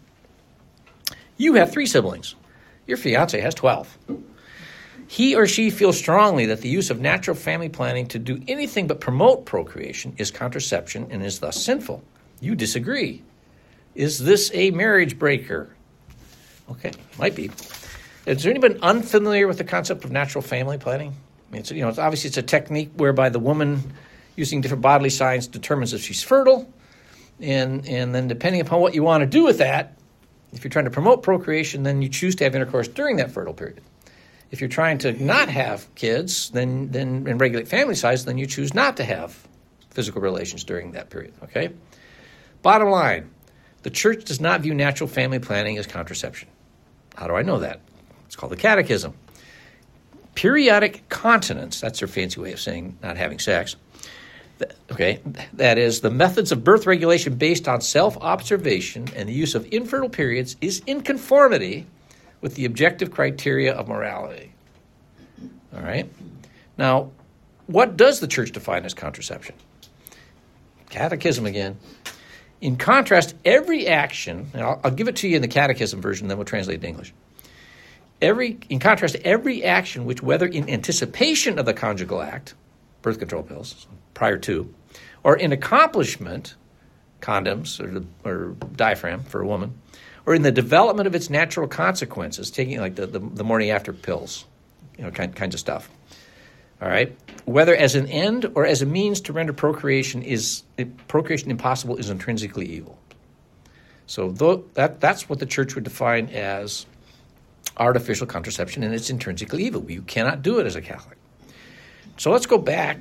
You have three siblings. Your fiancé has twelve. He or she feels strongly that the use of natural family planning to do anything but promote procreation is contraception and is thus sinful. You disagree. Is this a marriage breaker? Okay, might be. Is there anybody unfamiliar with the concept of natural family planning? I mean, it's, you know, it's obviously it's a technique whereby the woman, using different bodily signs, determines if she's fertile, and and then depending upon what you want to do with that, if you're trying to promote procreation, then you choose to have intercourse during that fertile period. If you're trying to not have kids, then then and regulate family size, then you choose not to have physical relations during that period. Okay. Bottom line, the church does not view natural family planning as contraception. How do I know that? It's called the Catechism. Periodic continence, that's their fancy way of saying not having sex, okay, that is, the methods of birth regulation based on self-observation and the use of infertile periods is in conformity with the objective criteria of morality. All right? Now, what does the church define as contraception? Catechism again. In contrast, every action, and I'll, I'll give it to you in the Catechism version, then we'll translate it to English. Every, in contrast, every action which, whether in anticipation of the conjugal act, birth control pills, prior to, or in accomplishment, condoms or, or diaphragm for a woman, or in the development of its natural consequences, taking like the, the, the morning after pills, you know, kind, kinds of stuff. All right? Whether as an end or as a means to render procreation is procreation impossible is intrinsically evil. So though, that that's what the church would define as artificial contraception, and it's intrinsically evil. You cannot do it as a Catholic. So let's go back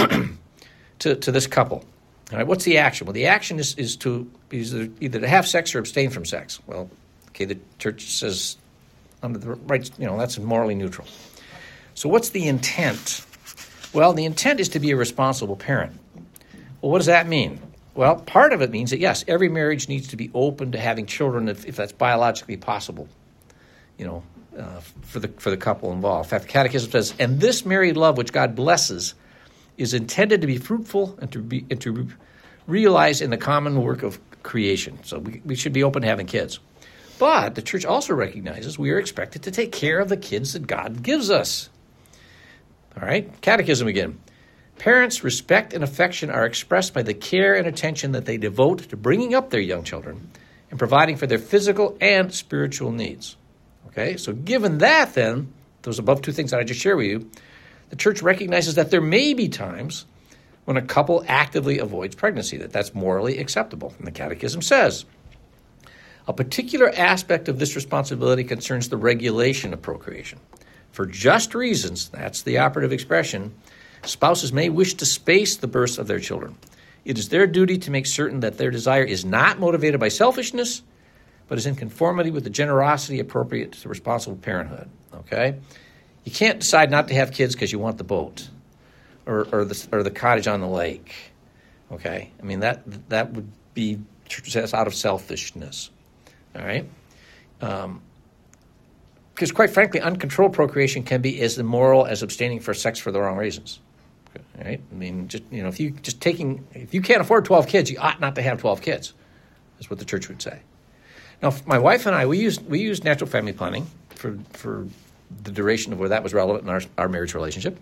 to, to this couple. All right, what's the action? Well, the action is, is to either, either to have sex or abstain from sex. Well, okay, the church says under the rights, you know, that's morally neutral. So what's the intent? Well, the intent is to be a responsible parent. Well, what does that mean? Well, part of it means that, yes, every marriage needs to be open to having children if, if that's biologically possible, you know, uh, for the for the couple involved. In fact, the Catechism says, and this married love which God blesses is intended to be fruitful and to be and to re- realize in the common work of creation. So we, we should be open to having kids. But the church also recognizes we are expected to take care of the kids that God gives us. All right, Catechism again. Parents' respect and affection are expressed by the care and attention that they devote to bringing up their young children and providing for their physical and spiritual needs. Okay, so given that then, those above two things that I just shared with you, the church recognizes that there may be times when a couple actively avoids pregnancy, that that's morally acceptable. And the Catechism says, a particular aspect of this responsibility concerns the regulation of procreation. For just reasons, that's the operative expression, spouses may wish to space the births of their children. It is their duty to make certain that their desire is not motivated by selfishness, but is in conformity with the generosity appropriate to responsible parenthood. Okay? You can't decide not to have kids because you want the boat or, or the or the cottage on the lake. Okay? I mean, that that would be out of selfishness. All right? Um, because quite frankly, uncontrolled procreation can be as immoral as abstaining for sex for the wrong reasons. All right? I mean, just you know, if you just taking if you can't afford twelve kids, you ought not to have twelve kids. That's what the church would say. Now, my wife and I, we used we used natural family planning for for the duration of where that was relevant in our our marriage relationship.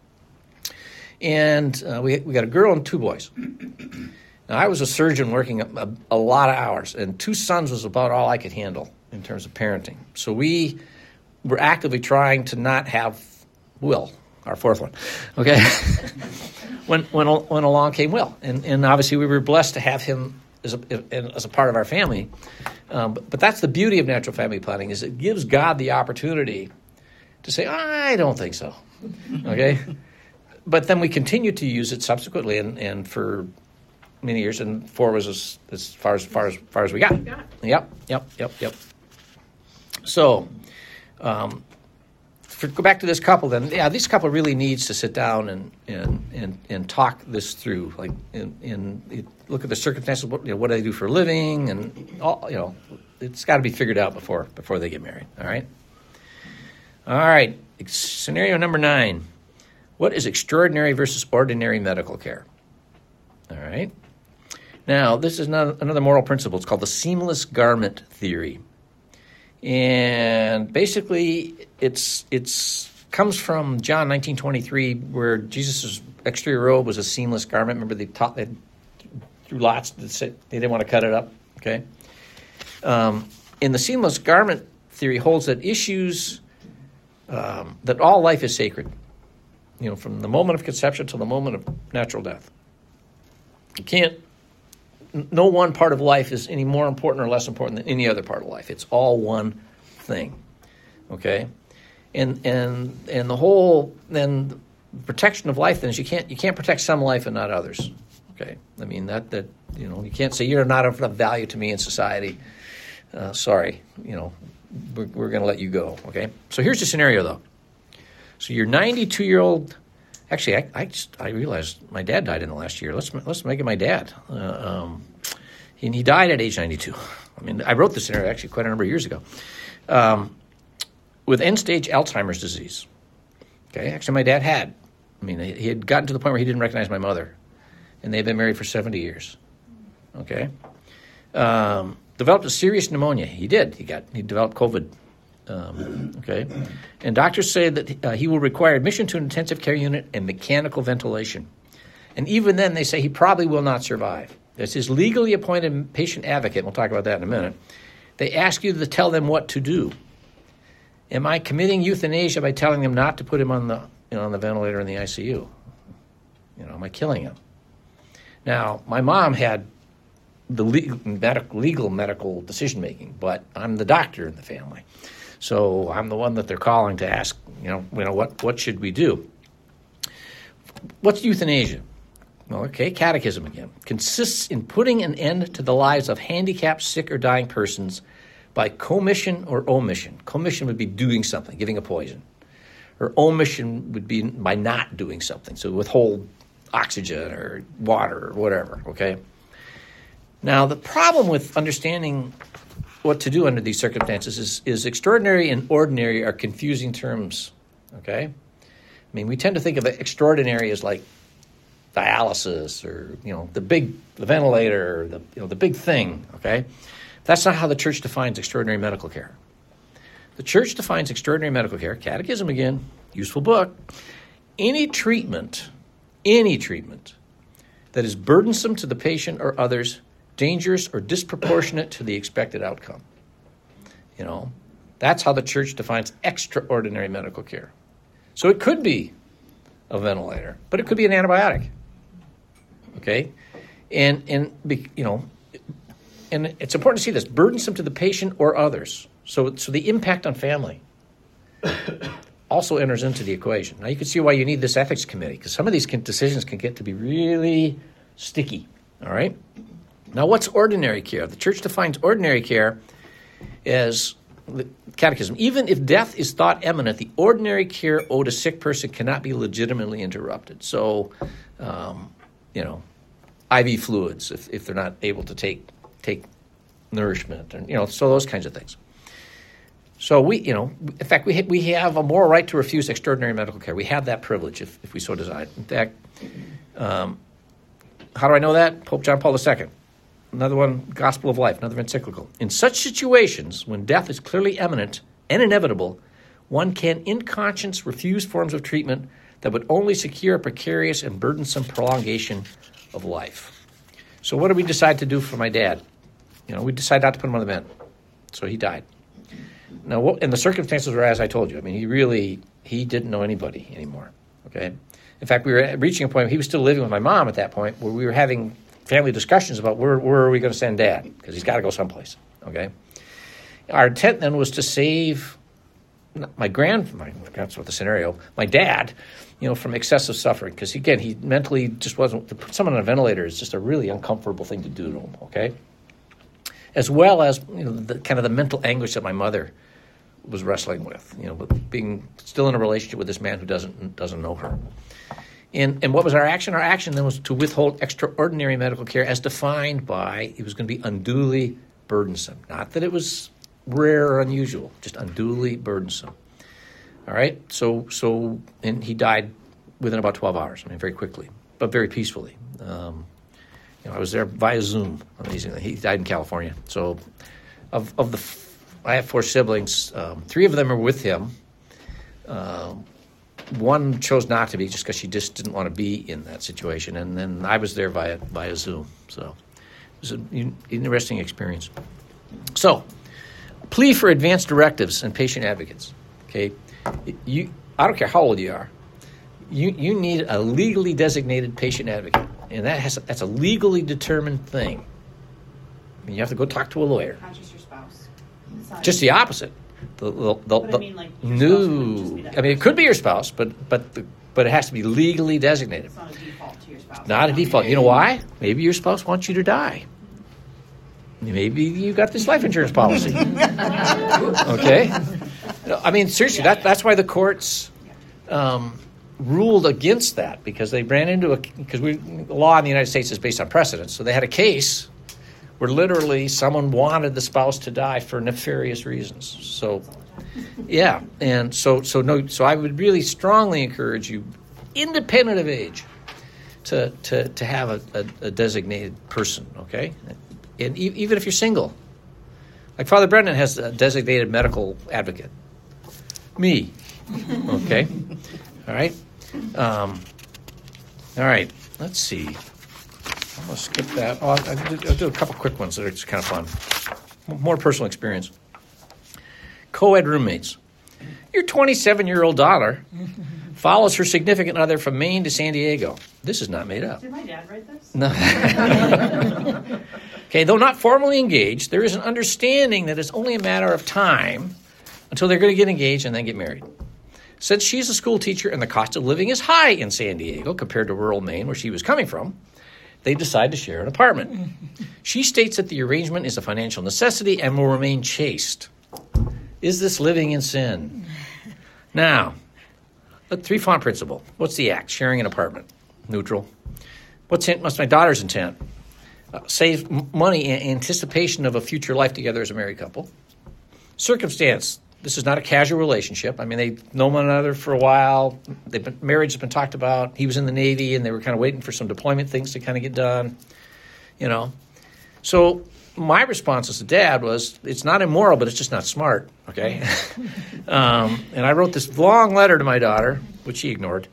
And uh, we we got a girl and two boys. Now, I was a surgeon working a, a lot of hours, and two sons was about all I could handle in terms of parenting. So we were actively trying to not have Will, our fourth one, okay? when when when along came Will, and and obviously we were blessed to have him as a as a part of our family. Um, but, but that's the beauty of natural family planning, is it gives God the opportunity to say, I don't think so, okay? But then we continued to use it subsequently, and, and for many years, and four was as, as far as far as far as we got. Yep, yep, yep, yep. So, um, for, go back to this couple, then yeah, this couple really needs to sit down and and and, and talk this through. Like, in, in look at the circumstances. What, you know, what do they do for a living, and all, you know, it's got to be figured out before before they get married. All right. All right. Scenario number nine. What is extraordinary versus ordinary medical care? All right. Now, this is not, another moral principle. It's called the seamless garment theory. And basically, it's it's comes from John nineteen twenty-three, where Jesus' exterior robe was a seamless garment. Remember, they taught they threw lots that said they didn't want to cut it up. Okay. Um, in the seamless garment theory, holds that issues um, that all life is sacred. You know, from the moment of conception to the moment of natural death. You can't. No one part of life is any more important or less important than any other part of life. It's all one thing, okay? And and and the whole then protection of life then is you can't you can't protect some life and not others, okay? I mean that that you know you can't say you're not of value to me in society. Uh, sorry, you know we're we're going to let you go, okay? So here's the scenario though. So your ninety-two year old. Actually, I, I just I realized my dad died in the last year. Let's let's make it my dad. Uh, um, he, he died at age ninety-two. I mean, I wrote this scenario actually quite a number of years ago. Um, with end-stage Alzheimer's disease. Okay, actually, my dad had. I mean, he had gotten to the point where he didn't recognize my mother, and they've been married for seventy years. Okay, um, developed a serious pneumonia. He did. He got. He developed COVID. Um, okay, and doctors say that uh, he will require admission to an intensive care unit and mechanical ventilation. And even then, they say he probably will not survive. As his legally appointed patient advocate, and we'll talk about that in a minute, they ask you to tell them what to do. Am I committing euthanasia by telling them not to put him on the you know, on the ventilator in the I C U? You know, am I killing him? Now, my mom had the legal medical, legal medical decision making, but I'm the doctor in the family. So I'm the one that they're calling to ask, you know, you know what, what should we do? What's euthanasia? Well, okay, catechism again. Consists in putting an end to the lives of handicapped, sick, or dying persons by commission or omission. Commission would be doing something, giving a poison. Or omission would be by not doing something, so withhold oxygen or water or whatever, okay? Now, the problem with understanding what to do under these circumstances is, is extraordinary and ordinary are confusing terms, okay? I mean, we tend to think of extraordinary as like dialysis or, you know, the big the ventilator, the, you know, the big thing, okay? That's not how the church defines extraordinary medical care. The church defines extraordinary medical care, catechism again, useful book, any treatment, any treatment that is burdensome to the patient or others, dangerous or disproportionate to the expected outcome. You know, that's how the church defines extraordinary medical care. So it could be a ventilator, but it could be an antibiotic. Okay? And, and you know, and it's important to see this, burdensome to the patient or others. So, so the impact on family also enters into the equation. Now, you can see why you need this ethics committee, because some of these can, decisions can get to be really sticky, all right? Now, what's ordinary care? The church defines ordinary care as, the catechism, even if death is thought imminent, the ordinary care owed a sick person cannot be legitimately interrupted. So, um, you know, I V fluids, if, if they're not able to take take nourishment, and, you know, so those kinds of things. So we, you know, in fact, we ha- we have a moral right to refuse extraordinary medical care. We have that privilege if, if we so desire. In fact, um, how do I know that? Pope John Paul the Second. Another one, Gospel of Life, another encyclical. In such situations, when death is clearly imminent and inevitable, one can in conscience refuse forms of treatment that would only secure a precarious and burdensome prolongation of life. So what did we decide to do for my dad? You know, we decided not to put him on the vent. So he died. Now, what, and the circumstances were as I told you. I mean, he really, he didn't know anybody anymore, okay? In fact, we were reaching a point, he was still living with my mom at that point, where we were having family discussions about where, where are we going to send Dad, because he's got to go someplace, okay? Our intent then was to save my grand, my, that's what the scenario, my dad, you know, from excessive suffering, because again, he mentally just wasn't, to put someone on a ventilator is just a really uncomfortable thing to do to him, okay? As well as, you know, the kind of the mental anguish that my mother was wrestling with, you know, with being still in a relationship with this man who doesn't doesn't know her. And and what was our action? Our action then was to withhold extraordinary medical care as defined by it was going to be unduly burdensome. Not that it was rare or unusual, just unduly burdensome. All right? So, so and he died within about twelve hours, I mean, very quickly, but very peacefully. Um, you know, I was there via Zoom, amazingly. He died in California. So of of the, I have four siblings. Um, three of them are with him. Um, One chose not to be just because she just didn't want to be in that situation. And then I was there via via Zoom. So it was an interesting experience. So, plea for advance directives and patient advocates. Okay, you I don't care how old you are. You you need a legally designated patient advocate. And that has that's a legally determined thing. I mean, you have to go talk to a lawyer. Not just your spouse. It's not Just the opposite. The, the, the, But the, I mean, like, your spouse wouldn't just be no, that I mean, it could be your spouse, but but the, but it has to be legally designated. It's not a default to your spouse. Not a default. You know why? Maybe your spouse wants you to die. Maybe you got this life insurance policy. Okay? I mean, seriously, that that's why the courts um, ruled against that, because they ran into a because we the law in the United States is based on precedent. So they had a case where literally someone wanted the spouse to die for nefarious reasons. So, yeah, and so so no, so I would really strongly encourage you, independent of age, to to to have a, a, a designated person. Okay, and e- even if you're single, like Father Brendan has a designated medical advocate. Me, okay, all right, um, all right. Let's see. I'm going to skip that. Oh, I'll, I'll, do, I'll do a couple quick ones that are just kind of fun. More personal experience. Co-ed roommates. Your twenty-seven-year-old daughter follows her significant other from Maine to San Diego. This is not made up. Did my dad write this? No. Okay, though not formally engaged, there is an understanding that it's only a matter of time until they're going to get engaged and then get married. Since she's a school teacher and the cost of living is high in San Diego compared to rural Maine, where she was coming from, they decide to share an apartment. She states that the arrangement is a financial necessity and will remain chaste. Is this living in sin? Now, the three-font principle. What's the act? Sharing an apartment. Neutral. What's, in, what's my daughter's intent? Uh, save m- money in anticipation of a future life together as a married couple. Circumstance. This is not a casual relationship. I mean, they've known one another for a while. They've been, marriage has been talked about. He was in the Navy, and they were kind of waiting for some deployment things to kind of get done, you know. So my response as a dad was, it's not immoral, but it's just not smart, okay? um, and I wrote this long letter to my daughter, which she ignored.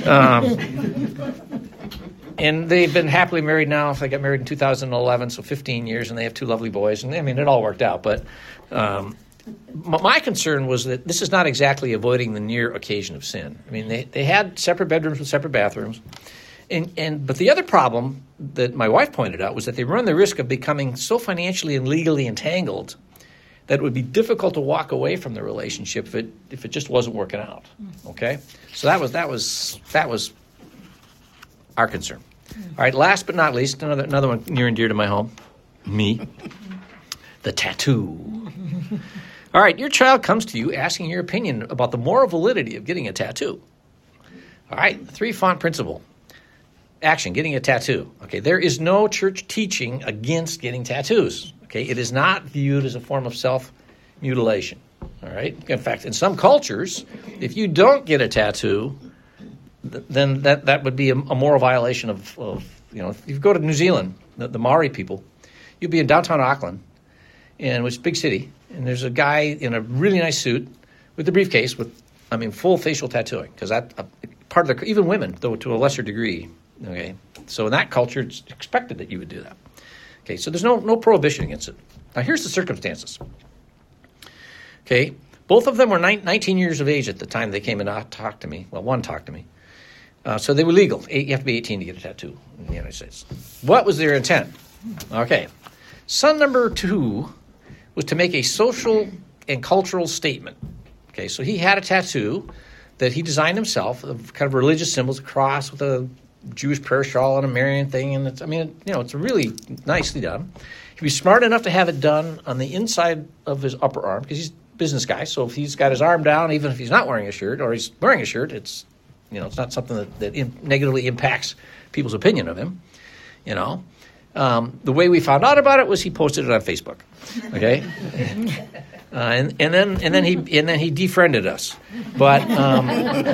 Um, and they've been happily married now. They got married in two thousand eleven, so fifteen years, and they have two lovely boys. And, I mean, it all worked out, but... Um, My concern was that this is not exactly avoiding the near occasion of sin. I mean, they, they had separate bedrooms with separate bathrooms. And, and but the other problem that my wife pointed out was that they run the risk of becoming so financially and legally entangled that it would be difficult to walk away from the relationship if it if it just wasn't working out. Okay? So that was that was that was our concern. All right, last but not least, another another one near and dear to my home. Me. The tattoo. All right, your child comes to you asking your opinion about the moral validity of getting a tattoo. All right, three-font principle. Action, getting a tattoo. Okay, there is no church teaching against getting tattoos. Okay, it is not viewed as a form of self-mutilation. All right, in fact, in some cultures, if you don't get a tattoo, th- then that, that would be a, a moral violation of, of, you know, if you go to New Zealand, the, the Maori people, you'd be in downtown Auckland, in which is a big city, and there's a guy in a really nice suit with a briefcase with, I mean, full facial tattooing, because that uh, part of the, even women, though to a lesser degree, okay? So in that culture, it's expected that you would do that. Okay, so there's no, no prohibition against it. Now here's the circumstances. Okay, both of them were nine, nineteen years of age at the time they came and talked to me. Well, one talked to me. Uh, so they were legal. Eight, you have to be eighteen to get a tattoo in the United States. What was their intent? Okay, son number two was to make a social and cultural statement. Okay, so he had a tattoo that he designed himself of kind of religious symbols, a cross with a Jewish prayer shawl and a Marian thing, and it's, I mean, you know, it's really nicely done. He was smart enough to have it done on the inside of his upper arm because he's business guy, so if he's got his arm down, even if he's not wearing a shirt, or he's wearing a shirt, it's, you know, it's not something that, that in, negatively impacts people's opinion of him, you know. Um, the way we found out about it was he posted it on Facebook, okay? Uh, and, and then and then he and then he defriended us, but um,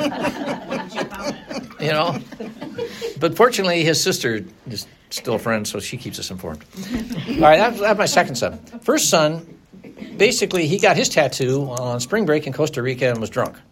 you know, but fortunately his sister is still a friend, so she keeps us informed. All right, that's, that's my second son. First son, basically he got his tattoo on spring break in Costa Rica and was drunk.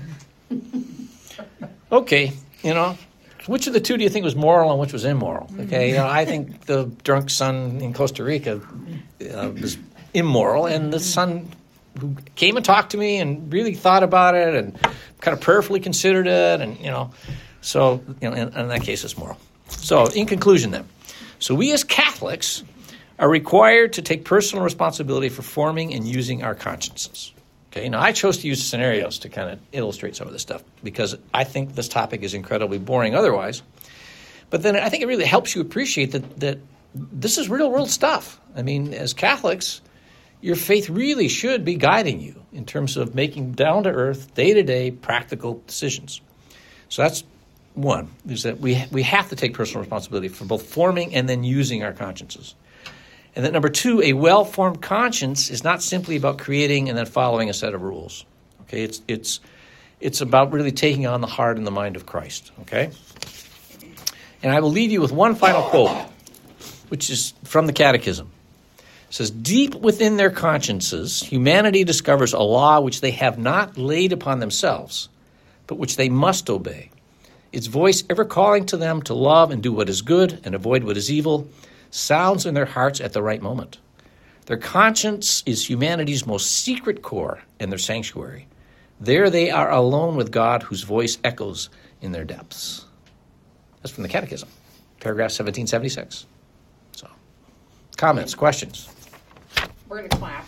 Okay, you know, which of the two do you think was moral and which was immoral? Okay, you know, I think the drunk son in Costa Rica uh, was immoral, and the son who came and talked to me and really thought about it and kind of prayerfully considered it, and, you know, so, you know, in, in that case, it's moral. So, in conclusion then, so we as Catholics are required to take personal responsibility for forming and using our consciences. Okay, now I chose to use scenarios to kind of illustrate some of this stuff because I think this topic is incredibly boring otherwise. But then I think it really helps you appreciate that that this is real world stuff. I mean, as Catholics, your faith really should be guiding you in terms of making down-to-earth, day-to-day practical decisions. So that's one, is that we we have to take personal responsibility for both forming and then using our consciences. And then number two, a well-formed conscience is not simply about creating and then following a set of rules. Okay, it's it's it's about really taking on the heart and the mind of Christ. Okay, and I will leave you with one final quote, which is from the Catechism. It says, "Deep within their consciences, humanity discovers a law which they have not laid upon themselves, but which they must obey. Its voice ever calling to them to love and do what is good and avoid what is evil sounds in their hearts at the right moment. Their conscience is humanity's most secret core and their sanctuary. There they are alone with God, whose voice echoes in their depths." That's from the Catechism, paragraph seventeen seventy-six. So, comments, questions? We're going to clap.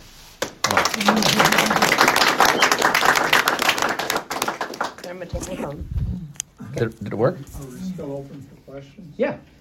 I'm going to take my phone. Did, did it work? Are we still open for questions? Yeah.